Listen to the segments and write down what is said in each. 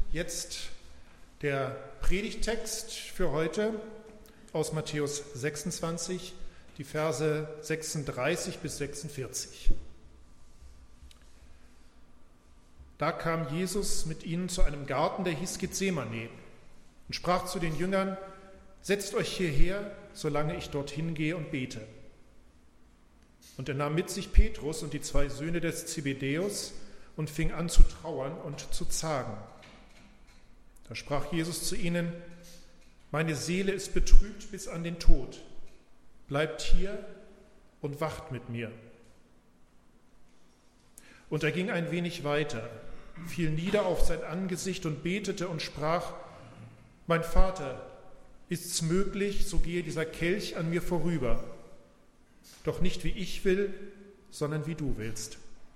Jetzt der Predigttext für heute aus Matthäus 26, die Verse 36 bis 46. Da kam Jesus mit ihnen zu einem Garten, der hieß Gethsemane, und sprach zu den Jüngern: Setzt euch hierher, solange ich dorthin gehe und bete. Und er nahm mit sich Petrus und die 2 Söhne des Zebedäus und fing an zu trauern und zu zagen. Da sprach Jesus zu ihnen: Meine Seele ist betrübt bis an den Tod. Bleibt hier und wacht mit mir. Und er ging ein wenig weiter, fiel nieder auf sein Angesicht und betete und sprach: Mein Vater, ist's möglich, so gehe dieser Kelch an mir vorüber. Doch nicht wie ich will, sondern wie du willst.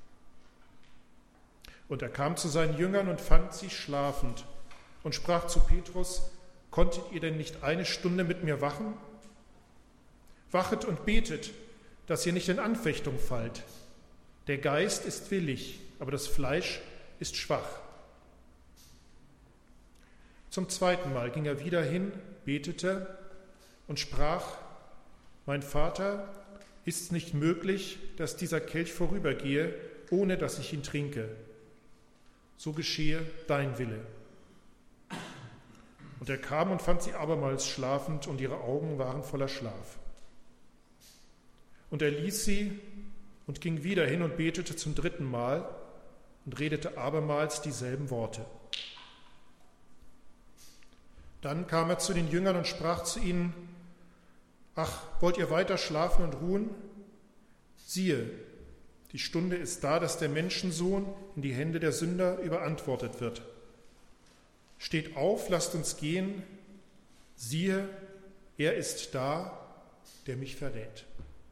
Und er kam zu seinen Jüngern und fand sie schlafend und sprach zu Petrus: Konntet ihr denn nicht eine Stunde mit mir wachen? Wachet und betet, dass ihr nicht in Anfechtung fallt. Der Geist ist willig, aber das Fleisch ist schwach. Zum 2. Mal ging er wieder hin, betete und sprach: Mein Vater, ist's nicht möglich, dass dieser Kelch vorübergehe, ohne dass ich ihn trinke? So geschehe dein Wille. Und er kam und fand sie abermals schlafend, und ihre Augen waren voller Schlaf. Und er ließ sie und ging wieder hin und betete zum 3. Mal und redete abermals dieselben Worte. Dann kam er zu den Jüngern und sprach zu ihnen: Ach, wollt ihr weiter schlafen und ruhen? Siehe, die Stunde ist da, dass der Menschensohn in die Hände der Sünder überantwortet wird. Steht auf, lasst uns gehen. Siehe, er ist da, der mich verrät.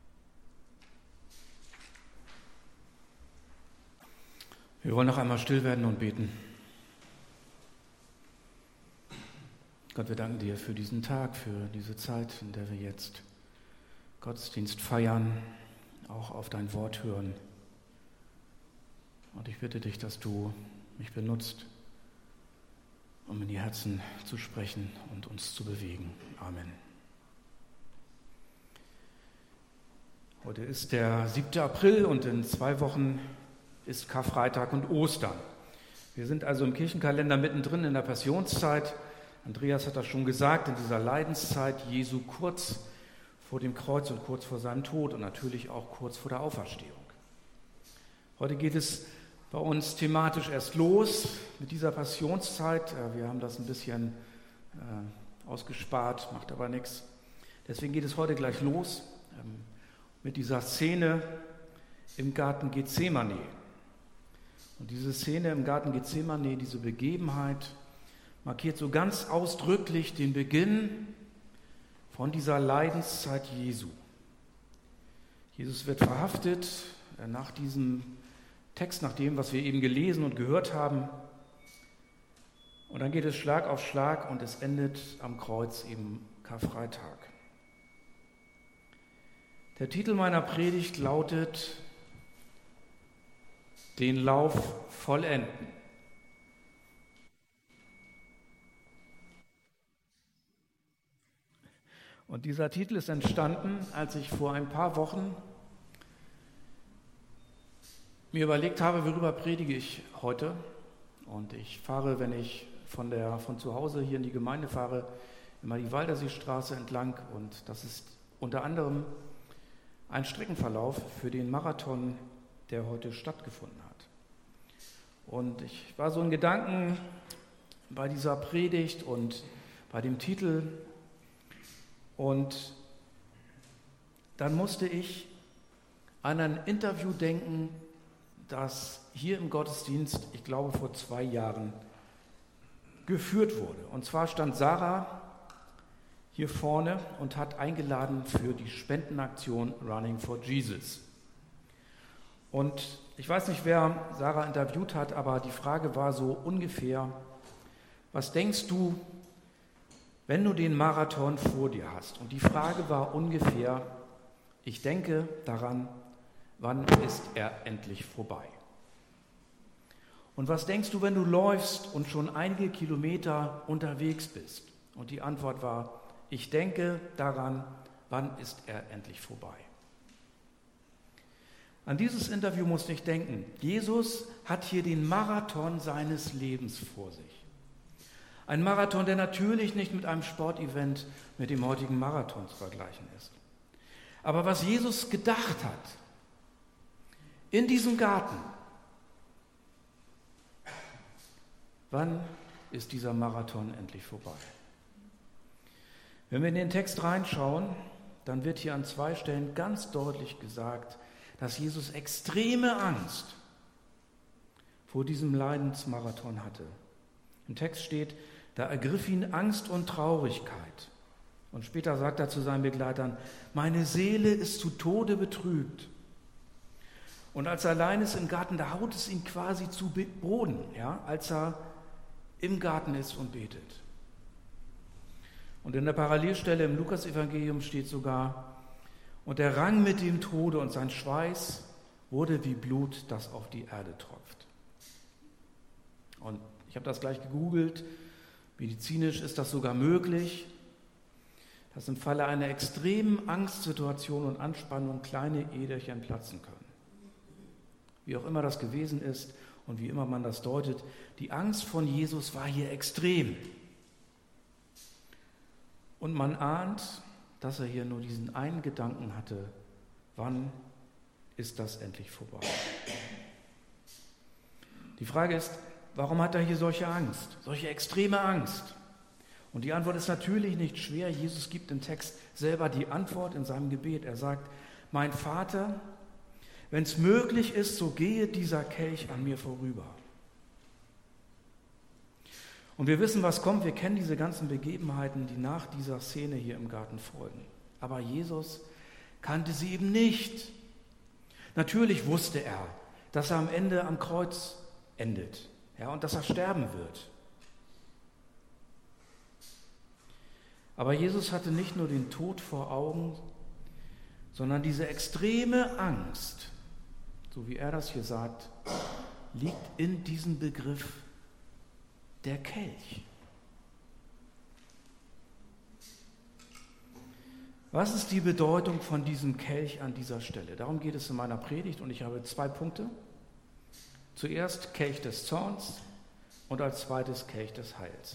Wir wollen noch einmal still werden und beten. Gott, wir danken dir für diesen Tag, für diese Zeit, in der wir jetzt Gottesdienst feiern, auch auf dein Wort hören. Und ich bitte dich, dass du mich benutzt, um in die Herzen zu sprechen und uns zu bewegen. Amen. Heute ist der 7. April und in 2 Wochen ist Karfreitag und Ostern. Wir sind also im Kirchenkalender mittendrin in der Passionszeit. Andreas hat das schon gesagt, in dieser Leidenszeit Jesu kurz vor dem Kreuz und kurz vor seinem Tod und natürlich auch kurz vor der Auferstehung. Heute geht es bei uns thematisch erst los mit dieser Passionszeit. Wir haben das ein bisschen ausgespart, macht aber nichts. Deswegen geht es heute gleich los mit dieser Szene im Garten Gethsemane. Und diese Szene im Garten Gethsemane, diese Begebenheit, markiert so ganz ausdrücklich den Beginn von dieser Leidenszeit Jesu. Jesus wird verhaftet nach diesem Text, nach dem, was wir eben gelesen und gehört haben. Und dann geht es Schlag auf Schlag und es endet am Kreuz eben Karfreitag. Der Titel meiner Predigt lautet: Den Lauf vollenden. Und dieser Titel ist entstanden, als ich vor ein paar Wochen mir überlegt habe, worüber predige ich heute. Und ich fahre, wenn ich von zu Hause hier in die Gemeinde fahre, immer die Walderseestraße entlang. Und das ist unter anderem ein Streckenverlauf für den Marathon, der heute stattgefunden hat. Und ich war so in Gedanken bei dieser Predigt und bei dem Titel. Und dann musste ich an ein Interview denken, das hier im Gottesdienst, ich glaube vor 2 Jahren, geführt wurde. Und zwar stand Sarah hier vorne und hat eingeladen für die Spendenaktion Running for Jesus. Und ich weiß nicht, wer Sarah interviewt hat, aber die Frage war so ungefähr: Was denkst du, wenn du den Marathon vor dir hast? Und die Frage war ungefähr: Ich denke daran, wann ist er endlich vorbei? Und was denkst du, wenn du läufst und schon einige Kilometer unterwegs bist? Und die Antwort war, ich denke daran, wann ist er endlich vorbei? An dieses Interview musste ich denken. Jesus hat hier den Marathon seines Lebens vor sich. Ein Marathon, der natürlich nicht mit einem Sportevent mit dem heutigen Marathon zu vergleichen ist. Aber was Jesus gedacht hat, in diesem Garten, wann ist dieser Marathon endlich vorbei? Wenn wir in den Text reinschauen, dann wird hier an 2 Stellen ganz deutlich gesagt, dass Jesus extreme Angst vor diesem Leidensmarathon hatte. Im Text steht, da ergriff ihn Angst und Traurigkeit. Und später sagt er zu seinen Begleitern, meine Seele ist zu Tode betrübt. Und als er allein ist im Garten, da haut es ihn quasi zu Boden, ja, als er im Garten ist und betet. Und in der Parallelstelle im Lukasevangelium steht sogar, und er rang mit dem Tode und sein Schweiß wurde wie Blut, das auf die Erde tropft. Und ich habe das gleich gegoogelt, medizinisch ist das sogar möglich, dass im Falle einer extremen Angstsituation und Anspannung kleine Äderchen platzen können. Wie auch immer das gewesen ist und wie immer man das deutet, die Angst von Jesus war hier extrem. Und man ahnt, dass er hier nur diesen einen Gedanken hatte, wann ist das endlich vorbei? Die Frage ist, warum hat er hier solche Angst, solche extreme Angst? Und die Antwort ist natürlich nicht schwer. Jesus gibt im Text selber die Antwort in seinem Gebet. Er sagt, mein Vater, wenn es möglich ist, so gehe dieser Kelch an mir vorüber. Und wir wissen, was kommt. Wir kennen diese ganzen Begebenheiten, die nach dieser Szene hier im Garten folgen. Aber Jesus kannte sie eben nicht. Natürlich wusste er, dass er am Ende am Kreuz endet, ja, und dass er sterben wird. Aber Jesus hatte nicht nur den Tod vor Augen, sondern diese extreme Angst, so wie er das hier sagt, liegt in diesem Begriff der Kelch. Was ist die Bedeutung von diesem Kelch an dieser Stelle? Darum geht es in meiner Predigt und ich habe 2 Punkte. Zuerst Kelch des Zorns und als zweites Kelch des Heils.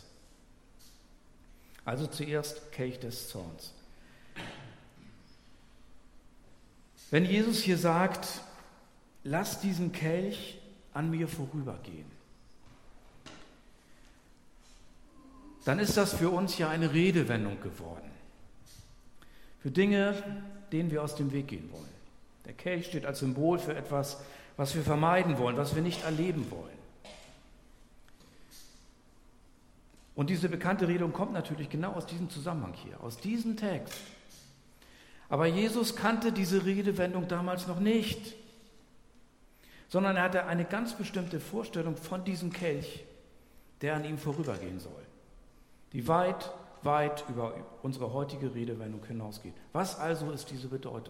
Also zuerst Kelch des Zorns. Wenn Jesus hier sagt, lass diesen Kelch an mir vorübergehen, dann ist das für uns ja eine Redewendung geworden. Für Dinge, denen wir aus dem Weg gehen wollen. Der Kelch steht als Symbol für etwas, was wir vermeiden wollen, was wir nicht erleben wollen. Und diese bekannte Redewendung kommt natürlich genau aus diesem Zusammenhang hier, aus diesem Text. Aber Jesus kannte diese Redewendung damals noch nicht, sondern er hatte eine ganz bestimmte Vorstellung von diesem Kelch, der an ihm vorübergehen soll, die weit, weit über unsere heutige Redewendung hinausgeht. Was also ist diese Bedeutung?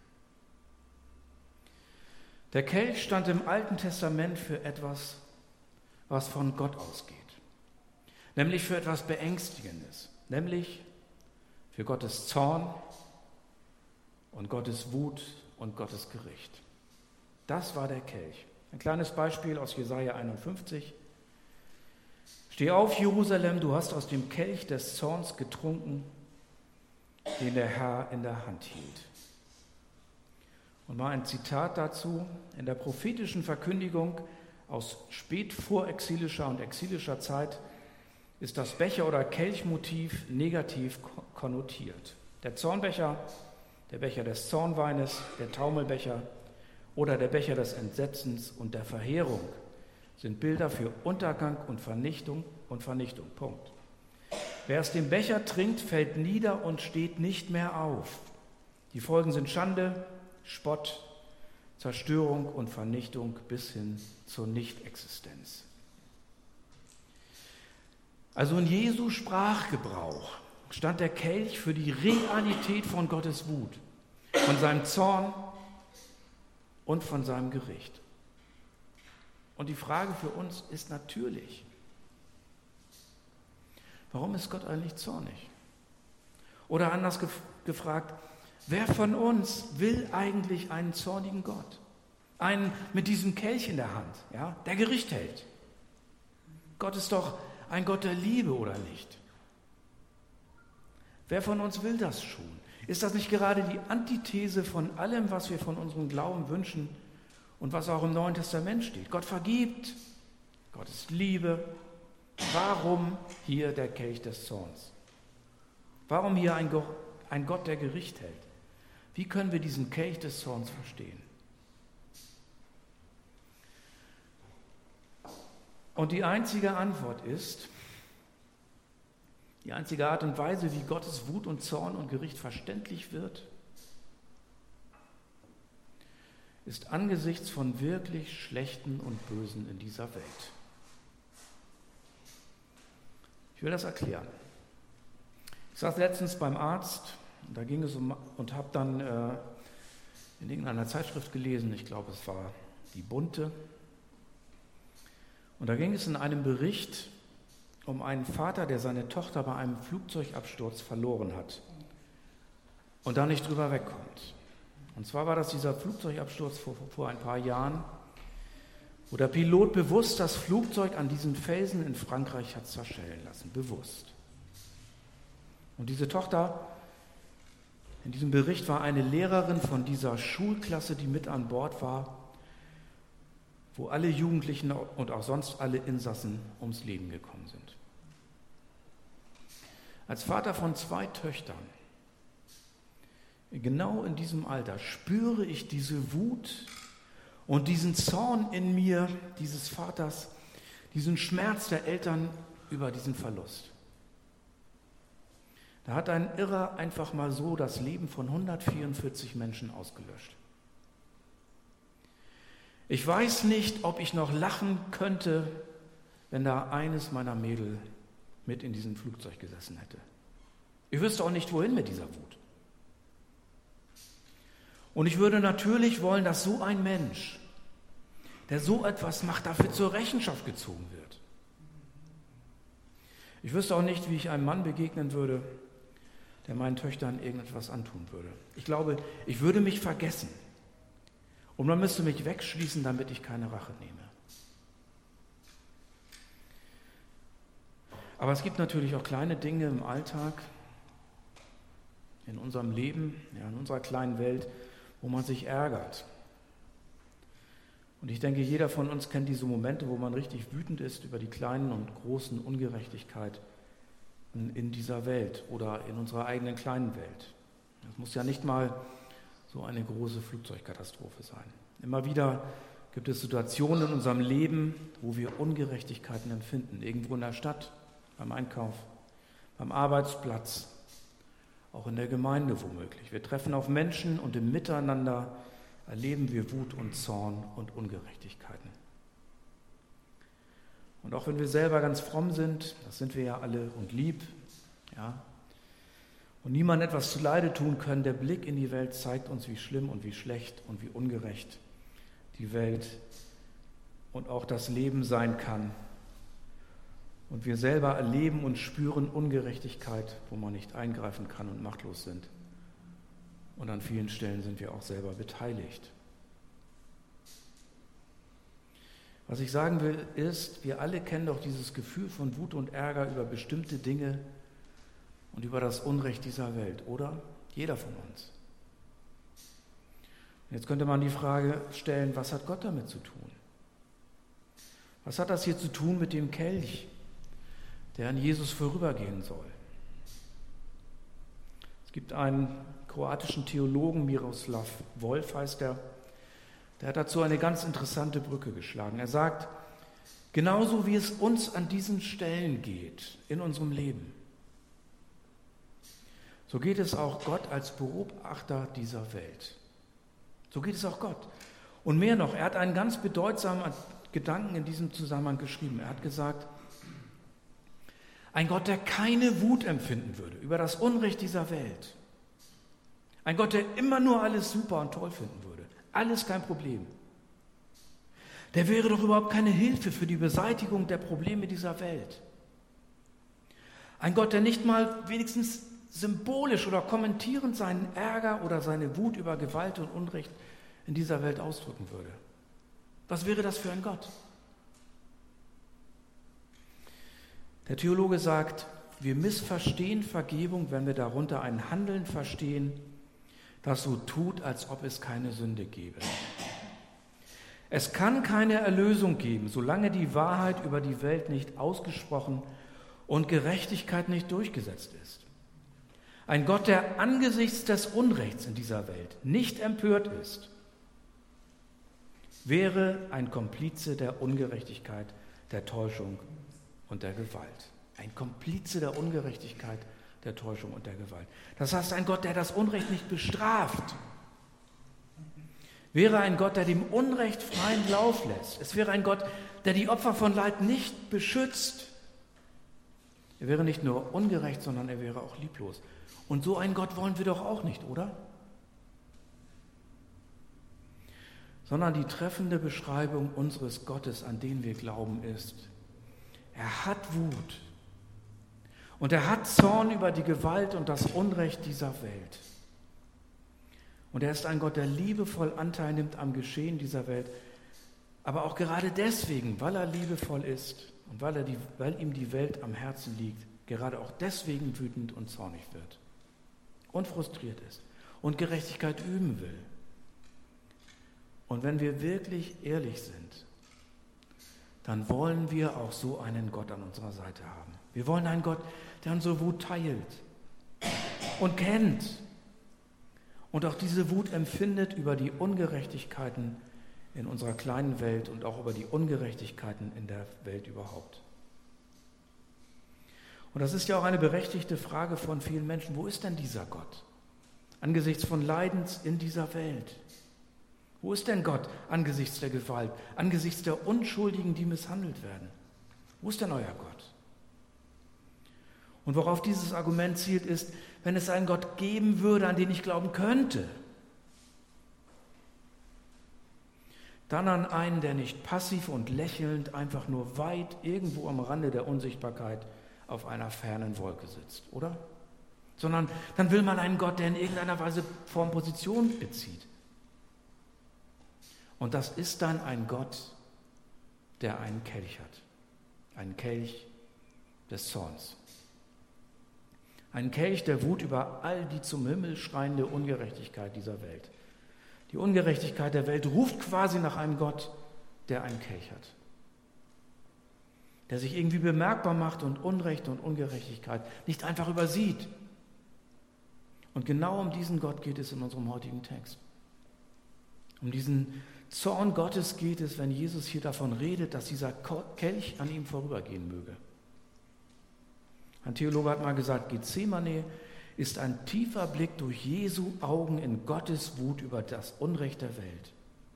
Der Kelch stand im Alten Testament für etwas, was von Gott ausgeht, nämlich für etwas Beängstigendes, nämlich für Gottes Zorn und Gottes Wut und Gottes Gericht. Das war der Kelch. Ein kleines Beispiel aus Jesaja 51. Steh auf, Jerusalem, du hast aus dem Kelch des Zorns getrunken, den der Herr in der Hand hielt. Und mal ein Zitat dazu. In der prophetischen Verkündigung aus spätvorexilischer und exilischer Zeit ist das Becher- oder Kelchmotiv negativ konnotiert. Der Zornbecher, der Becher des Zornweines, der Taumelbecher oder der Becher des Entsetzens und der Verheerung sind Bilder für Untergang und Vernichtung. Punkt. Wer aus dem Becher trinkt, fällt nieder und steht nicht mehr auf. Die Folgen sind Schande, Spott, Zerstörung und Vernichtung bis hin zur Nichtexistenz. Also in Jesu Sprachgebrauch stand der Kelch für die Realität von Gottes Wut, von seinem Zorn und von seinem Gericht. Und die Frage für uns ist natürlich, warum ist Gott eigentlich zornig? Oder anders gefragt, wer von uns will eigentlich einen zornigen Gott? Einen mit diesem Kelch in der Hand, ja, der Gericht hält. Gott ist doch ein Gott der Liebe, oder nicht? Wer von uns will das schon? Ist das nicht gerade die Antithese von allem, was wir von unserem Glauben wünschen und was auch im Neuen Testament steht? Gott vergibt, Gott ist Liebe. Warum hier der Kelch des Zorns? Warum hier ein Gott, der Gericht hält? Wie können wir diesen Kelch des Zorns verstehen? Und die einzige Antwort ist, die einzige Art und Weise, wie Gottes Wut und Zorn und Gericht verständlich wird, ist angesichts von wirklich Schlechten und Bösen in dieser Welt. Ich will das erklären. Ich saß letztens beim Arzt, da ging es und habe dann in irgendeiner Zeitschrift gelesen, ich glaube es war die Bunte, und da ging es in einem Bericht um einen Vater, der seine Tochter bei einem Flugzeugabsturz verloren hat und da nicht drüber wegkommt. Und zwar war das dieser Flugzeugabsturz vor ein paar Jahren, wo der Pilot bewusst das Flugzeug an diesen Felsen in Frankreich hat zerschellen lassen, bewusst. Und diese Tochter, in diesem Bericht war eine Lehrerin von dieser Schulklasse, die mit an Bord war, wo alle Jugendlichen und auch sonst alle Insassen ums Leben gekommen sind. Als Vater von 2 Töchtern, genau in diesem Alter, spüre ich diese Wut und diesen Zorn in mir, dieses Vaters, diesen Schmerz der Eltern über diesen Verlust. Da hat ein Irrer einfach mal so das Leben von 144 Menschen ausgelöscht. Ich weiß nicht, ob ich noch lachen könnte, wenn da eines meiner Mädel mit in diesem Flugzeug gesessen hätte. Ich wüsste auch nicht, wohin mit dieser Wut. Und ich würde natürlich wollen, dass so ein Mensch, der so etwas macht, dafür zur Rechenschaft gezogen wird. Ich wüsste auch nicht, wie ich einem Mann begegnen würde, der meinen Töchtern irgendetwas antun würde. Ich glaube, ich würde mich vergessen. Und man müsste mich wegschließen, damit ich keine Rache nehme. Aber es gibt natürlich auch kleine Dinge im Alltag, in unserem Leben, ja, in unserer kleinen Welt, wo man sich ärgert. Und ich denke, jeder von uns kennt diese Momente, wo man richtig wütend ist über die kleinen und großen Ungerechtigkeiten in dieser Welt oder in unserer eigenen kleinen Welt. Das muss ja nicht mal so eine große Flugzeugkatastrophe sein. Immer wieder gibt es Situationen in unserem Leben, wo wir Ungerechtigkeiten empfinden. Irgendwo in der Stadt, beim Einkauf, beim Arbeitsplatz, auch in der Gemeinde womöglich. Wir treffen auf Menschen und im Miteinander erleben wir Wut und Zorn und Ungerechtigkeiten. Und auch wenn wir selber ganz fromm sind, das sind wir ja alle und lieb, ja, und niemand etwas zuleide tun können, der Blick in die Welt zeigt uns, wie schlimm und wie schlecht und wie ungerecht die Welt und auch das Leben sein kann. Und wir selber erleben und spüren Ungerechtigkeit, wo man nicht eingreifen kann und machtlos sind. Und an vielen Stellen sind wir auch selber beteiligt. Was ich sagen will, ist, wir alle kennen doch dieses Gefühl von Wut und Ärger über bestimmte Dinge und über das Unrecht dieser Welt, oder? Jeder von uns. Jetzt könnte man die Frage stellen, was hat Gott damit zu tun? Was hat das hier zu tun mit dem Kelch, der an Jesus vorübergehen soll? Es gibt einen kroatischen Theologen, Miroslav Volf heißt er, der hat dazu eine ganz interessante Brücke geschlagen. Er sagt, genauso wie es uns an diesen Stellen geht in unserem Leben, so geht es auch Gott als Beobachter dieser Welt. So geht es auch Gott. Und mehr noch, er hat einen ganz bedeutsamen Gedanken in diesem Zusammenhang geschrieben. Er hat gesagt, ein Gott, der keine Wut empfinden würde über das Unrecht dieser Welt. Ein Gott, der immer nur alles super und toll finden würde. Alles kein Problem. Der wäre doch überhaupt keine Hilfe für die Beseitigung der Probleme dieser Welt. Ein Gott, der nicht mal wenigstens symbolisch oder kommentierend seinen Ärger oder seine Wut über Gewalt und Unrecht in dieser Welt ausdrücken würde. Was wäre das für ein Gott? Der Theologe sagt, wir missverstehen Vergebung, wenn wir darunter ein Handeln verstehen, das so tut, als ob es keine Sünde gäbe. Es kann keine Erlösung geben, solange die Wahrheit über die Welt nicht ausgesprochen und Gerechtigkeit nicht durchgesetzt ist. Ein Gott, der angesichts des Unrechts in dieser Welt nicht empört ist, wäre ein Komplize der Ungerechtigkeit, der Täuschung und der Gewalt. Ein Komplize der Ungerechtigkeit, der Täuschung und der Gewalt. Das heißt, ein Gott, der das Unrecht nicht bestraft, wäre ein Gott, der dem Unrecht freien Lauf lässt. Es wäre ein Gott, der die Opfer von Leid nicht beschützt. Er wäre nicht nur ungerecht, sondern er wäre auch lieblos. Und so einen Gott wollen wir doch auch nicht, oder? Sondern die treffende Beschreibung unseres Gottes, an den wir glauben, ist, er hat Wut und er hat Zorn über die Gewalt und das Unrecht dieser Welt. Und er ist ein Gott, der liebevoll Anteil nimmt am Geschehen dieser Welt, aber auch gerade deswegen, weil er liebevoll ist und weil ihm die Welt am Herzen liegt, gerade auch deswegen wütend und zornig wird und frustriert ist und Gerechtigkeit üben will. Und wenn wir wirklich ehrlich sind, dann wollen wir auch so einen Gott an unserer Seite haben. Wir wollen einen Gott, der unsere Wut teilt und kennt und auch diese Wut empfindet über die Ungerechtigkeiten in unserer kleinen Welt und auch über die Ungerechtigkeiten in der Welt überhaupt. Und das ist ja auch eine berechtigte Frage von vielen Menschen. Wo ist denn dieser Gott angesichts von Leidens in dieser Welt? Wo ist denn Gott angesichts der Gewalt, angesichts der Unschuldigen, die misshandelt werden? Wo ist denn euer Gott? Und worauf dieses Argument zielt, ist, wenn es einen Gott geben würde, an den ich glauben könnte, dann an einen, der nicht passiv und lächelnd einfach nur weit irgendwo am Rande der Unsichtbarkeit auf einer fernen Wolke sitzt, oder? Sondern dann will man einen Gott, der in irgendeiner Weise Form Position bezieht. Und das ist dann ein Gott, der einen Kelch hat. Einen Kelch des Zorns. Einen Kelch der Wut über all die zum Himmel schreiende Ungerechtigkeit dieser Welt. Die Ungerechtigkeit der Welt ruft quasi nach einem Gott, der einen Kelch hat. Der sich irgendwie bemerkbar macht und Unrecht und Ungerechtigkeit nicht einfach übersieht. Und genau um diesen Gott geht es in unserem heutigen Text. Um diesen Zorn Gottes geht es, wenn Jesus hier davon redet, dass dieser Kelch an ihm vorübergehen möge. Ein Theologe hat mal gesagt, Gethsemane ist ein tiefer Blick durch Jesu Augen in Gottes Wut über das Unrecht der Welt.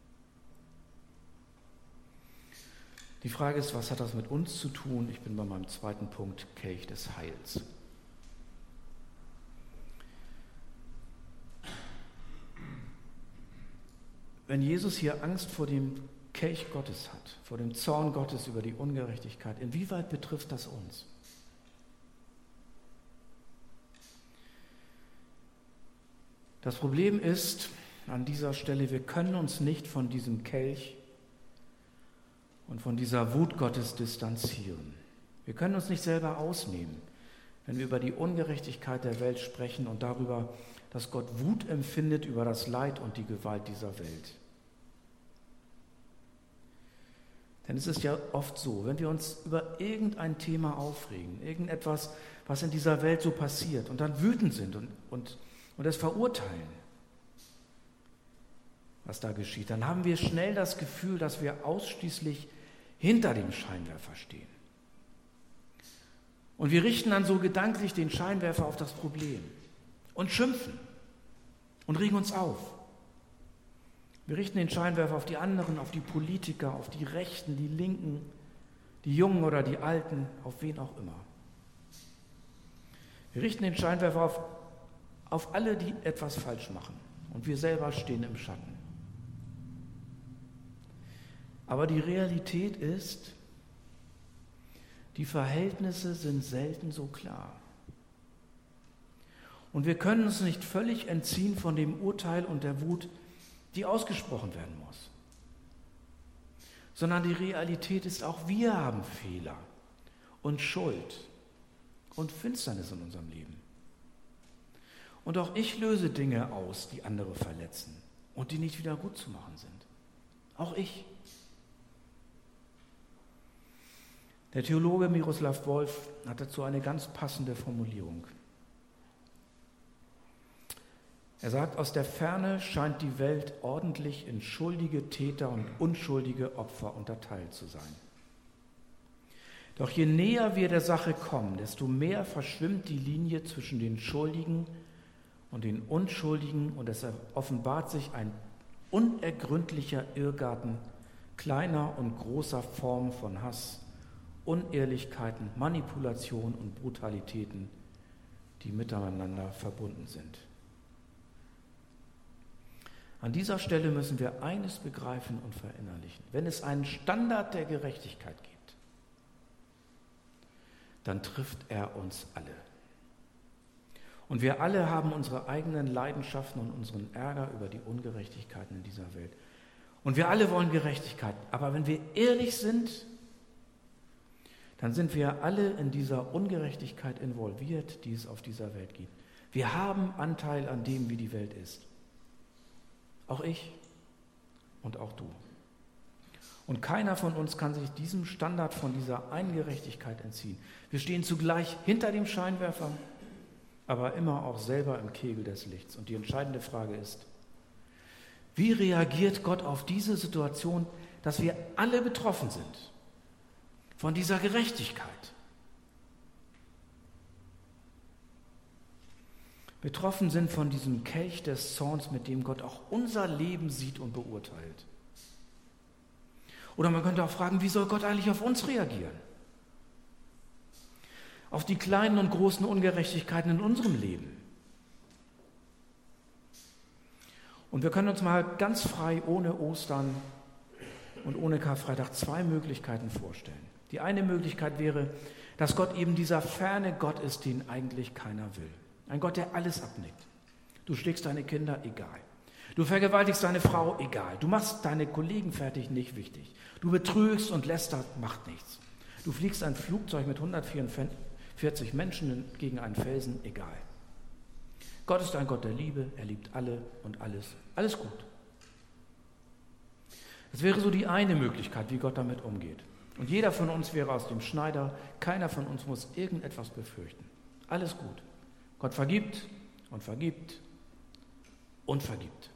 Die Frage ist, was hat das mit uns zu tun? Ich bin bei meinem zweiten Punkt, Kelch des Heils. Wenn Jesus hier Angst vor dem Kelch Gottes hat, vor dem Zorn Gottes über die Ungerechtigkeit, inwieweit betrifft das uns? Das Problem ist an dieser Stelle, wir können uns nicht von diesem Kelch und von dieser Wut Gottes distanzieren. Wir können uns nicht selber ausnehmen, wenn wir über die Ungerechtigkeit der Welt sprechen und darüber, dass Gott Wut empfindet über das Leid und die Gewalt dieser Welt. Denn es ist ja oft so, wenn wir uns über irgendein Thema aufregen, irgendetwas, was in dieser Welt so passiert und dann wütend sind und es verurteilen, was da geschieht, dann haben wir schnell das Gefühl, dass wir ausschließlich hinter dem Scheinwerfer stehen. Und wir richten dann so gedanklich den Scheinwerfer auf das Problem und schimpfen und regen uns auf. Wir richten den Scheinwerfer auf die anderen, auf die Politiker, auf die Rechten, die Linken, die Jungen oder die Alten, auf wen auch immer. Wir richten den Scheinwerfer auf alle, die etwas falsch machen. Und wir selber stehen im Schatten. Aber die Realität ist, die Verhältnisse sind selten so klar. Und wir können uns nicht völlig entziehen von dem Urteil und der Wut, die ausgesprochen werden muss. Sondern die Realität ist, auch wir haben Fehler und Schuld und Finsternis in unserem Leben. Und auch ich löse Dinge aus, die andere verletzen und die nicht wieder gut zu machen sind. Auch ich. Der Theologe Miroslav Volf hat dazu eine ganz passende Formulierung. Er sagt, aus der Ferne scheint die Welt ordentlich in schuldige Täter und unschuldige Opfer unterteilt zu sein. Doch je näher wir der Sache kommen, desto mehr verschwimmt die Linie zwischen den Schuldigen und den Unschuldigen und es offenbart sich ein unergründlicher Irrgarten kleiner und großer Formen von Hass, Unehrlichkeiten, Manipulation und Brutalitäten, die miteinander verbunden sind. An dieser Stelle müssen wir eines begreifen und verinnerlichen. Wenn es einen Standard der Gerechtigkeit gibt, dann trifft er uns alle. Und wir alle haben unsere eigenen Leidenschaften und unseren Ärger über die Ungerechtigkeiten in dieser Welt. Und wir alle wollen Gerechtigkeit. Aber wenn wir ehrlich sind, dann sind wir alle in dieser Ungerechtigkeit involviert, die es auf dieser Welt gibt. Wir haben Anteil an dem, wie die Welt ist. Auch ich und auch du. Und keiner von uns kann sich diesem Standard von dieser einen Gerechtigkeit entziehen. Wir stehen zugleich hinter dem Scheinwerfer, aber immer auch selber im Kegel des Lichts. Und die entscheidende Frage ist, wie reagiert Gott auf diese Situation, dass wir alle betroffen sind von dieser Gerechtigkeit? Betroffen sind von diesem Kelch des Zorns, mit dem Gott auch unser Leben sieht und beurteilt. Oder man könnte auch fragen, wie soll Gott eigentlich auf uns reagieren? Auf die kleinen und großen Ungerechtigkeiten in unserem Leben. Und wir können uns mal ganz frei, ohne Ostern und ohne Karfreitag, zwei Möglichkeiten vorstellen. Die eine Möglichkeit wäre, dass Gott eben dieser ferne Gott ist, den eigentlich keiner will. Ein Gott, der alles abnickt. Du schlägst deine Kinder, egal. Du vergewaltigst deine Frau, egal. Du machst deine Kollegen fertig, nicht wichtig. Du betrügst und lästerst, macht nichts. Du fliegst ein Flugzeug mit 144 Menschen gegen einen Felsen, egal. Gott ist ein Gott der Liebe, er liebt alle und alles gut. Das wäre so die eine Möglichkeit, wie Gott damit umgeht. Und jeder von uns wäre aus dem Schneider, keiner von uns muss irgendetwas befürchten. Alles gut. Gott vergibt und vergibt und vergibt.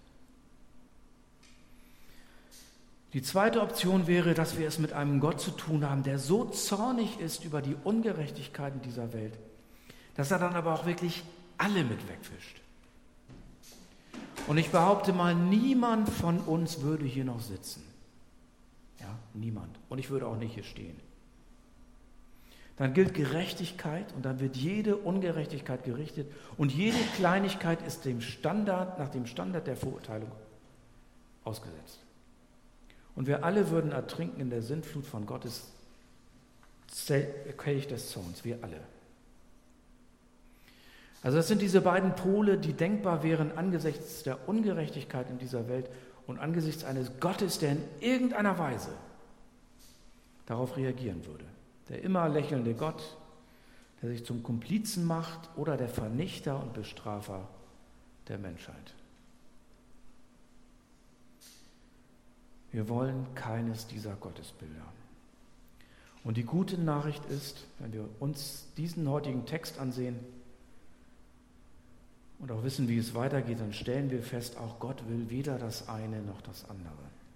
Die zweite Option wäre, dass wir es mit einem Gott zu tun haben, der so zornig ist über die Ungerechtigkeiten dieser Welt, dass er dann aber auch wirklich alle mit wegfischt. Und ich behaupte mal, niemand von uns würde hier noch sitzen. Ja, niemand. Und ich würde auch nicht hier stehen. Dann gilt Gerechtigkeit und dann wird jede Ungerechtigkeit gerichtet und jede Kleinigkeit ist nach dem Standard der Verurteilung ausgesetzt. Und wir alle würden ertrinken in der Sintflut von Gottes Kelch des Zorns, wir alle. Also das sind diese beiden Pole, die denkbar wären angesichts der Ungerechtigkeit in dieser Welt und angesichts eines Gottes, der in irgendeiner Weise darauf reagieren würde. Der immer lächelnde Gott, der sich zum Komplizen macht oder der Vernichter und Bestrafer der Menschheit. Wir wollen keines dieser Gottesbilder. Und die gute Nachricht ist, wenn wir uns diesen heutigen Text ansehen und auch wissen, wie es weitergeht, dann stellen wir fest, auch Gott will weder das eine noch das andere.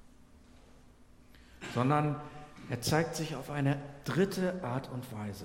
Sondern er zeigt sich auf eine dritte Art und Weise.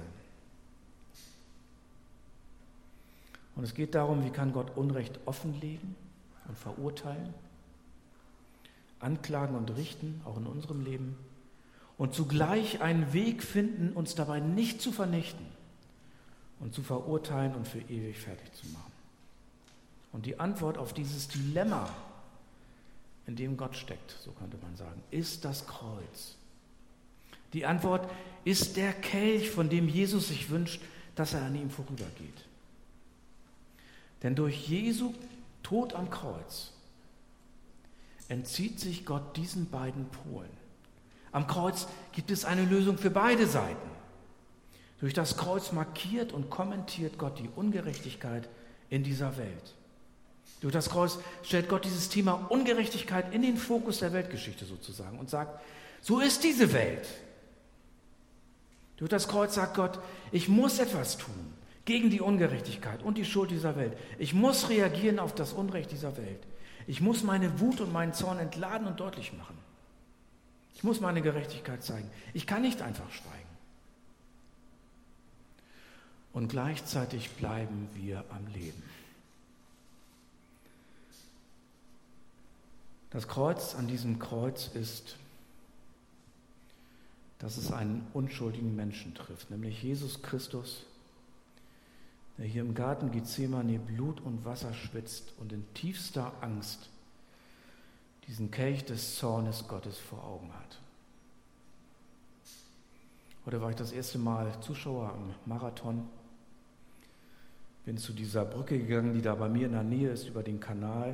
Und es geht darum, wie kann Gott Unrecht offenlegen und verurteilen, anklagen und richten, auch in unserem Leben, und zugleich einen Weg finden, uns dabei nicht zu vernichten und zu verurteilen und für ewig fertig zu machen. Und die Antwort auf dieses Dilemma in dem Gott steckt, so könnte man sagen, ist das Kreuz. Die Antwort ist der Kelch, von dem Jesus sich wünscht, dass er an ihm vorübergeht. Denn durch Jesu Tod am Kreuz entzieht sich Gott diesen beiden Polen. Am Kreuz gibt es eine Lösung für beide Seiten. Durch das Kreuz markiert und kommentiert Gott die Ungerechtigkeit in dieser Welt. Durch das Kreuz stellt Gott dieses Thema Ungerechtigkeit in den Fokus der Weltgeschichte sozusagen und sagt, so ist diese Welt. Durch das Kreuz sagt Gott, ich muss etwas tun gegen die Ungerechtigkeit und die Schuld dieser Welt. Ich muss reagieren auf das Unrecht dieser Welt. Ich muss meine Wut und meinen Zorn entladen und deutlich machen. Ich muss meine Gerechtigkeit zeigen. Ich kann nicht einfach schweigen. Und gleichzeitig bleiben wir am Leben. Das Kreuz an diesem Kreuz ist, dass es einen unschuldigen Menschen trifft, nämlich Jesus Christus, der hier im Garten Gethsemane Blut und Wasser schwitzt und in tiefster Angst diesen Kelch des Zornes Gottes vor Augen hat. Heute war ich das erste Mal Zuschauer am Marathon, bin zu dieser Brücke gegangen, die da bei mir in der Nähe ist, über den Kanal.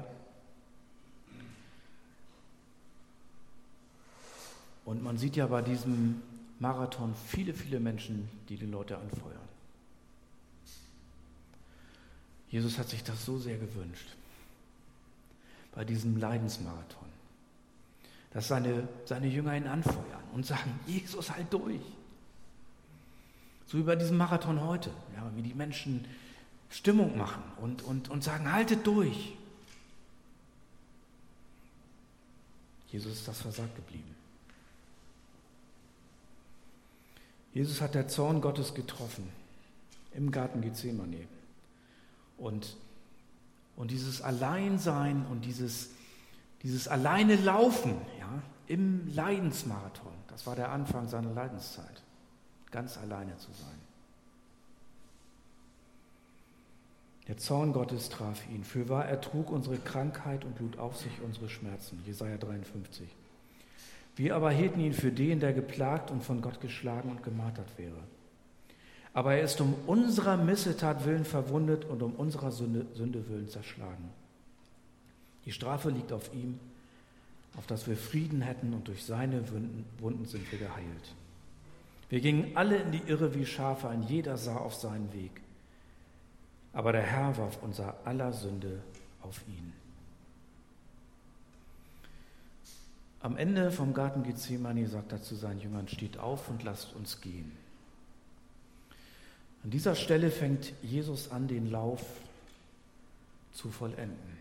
Und man sieht ja bei diesem Marathon viele, viele Menschen, die Leute anfeuern. Jesus hat sich das so sehr gewünscht, bei diesem Leidensmarathon, dass seine Jünger ihn anfeuern und sagen, Jesus, halt durch. So wie bei diesem Marathon heute, ja, wie die Menschen Stimmung machen und sagen, haltet durch. Jesus ist das versagt geblieben. Jesus hat der Zorn Gottes getroffen im Garten Gethsemane. Und dieses Alleinsein und dieses alleine Laufen, ja, im Leidensmarathon, das war der Anfang seiner Leidenszeit, ganz alleine zu sein. Der Zorn Gottes traf ihn. Fürwahr er trug unsere Krankheit und lud auf sich unsere Schmerzen. Jesaja 53. Wir aber hielten ihn für den, der geplagt und von Gott geschlagen und gemartert wäre. Aber er ist um unserer Missetat willen verwundet und um unserer Sünde willen zerschlagen. Die Strafe liegt auf ihm, auf dass wir Frieden hätten, und durch seine Wunden sind wir geheilt. Wir gingen alle in die Irre wie Schafe, ein jeder sah auf seinen Weg. Aber der Herr warf unser aller Sünde auf ihn. Am Ende vom Garten Gethsemane sagt er zu seinen Jüngern, steht auf und lasst uns gehen. An dieser Stelle fängt Jesus an, den Lauf zu vollenden.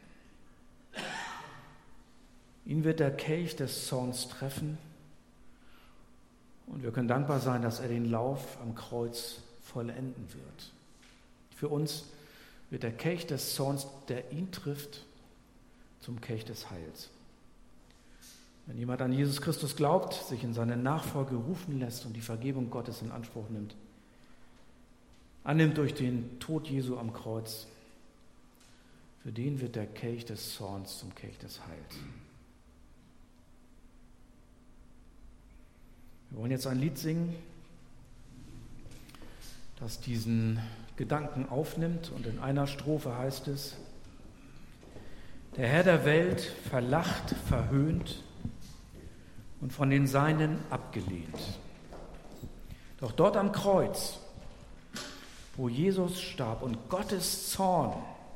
Ihn wird der Kelch des Zorns treffen und wir können dankbar sein, dass er den Lauf am Kreuz vollenden wird. Für uns wird der Kelch des Zorns, der ihn trifft, zum Kelch des Heils. Wenn jemand an Jesus Christus glaubt, sich in seine Nachfolge rufen lässt und die Vergebung Gottes in Anspruch annimmt durch den Tod Jesu am Kreuz, für den wird der Kelch des Zorns zum Kelch des Heils. Wir wollen jetzt ein Lied singen, das diesen Gedanken aufnimmt, und in einer Strophe heißt es: Der Herr der Welt verlacht, verhöhnt und von den Seinen abgelehnt. Doch dort am Kreuz, wo Jesus starb und Gottes Zorn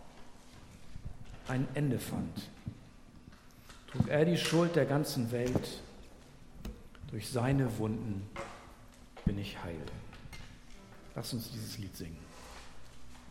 ein Ende fand, trug er die Schuld der ganzen Welt. Durch seine Wunden bin ich heil. Lass uns dieses Lied singen.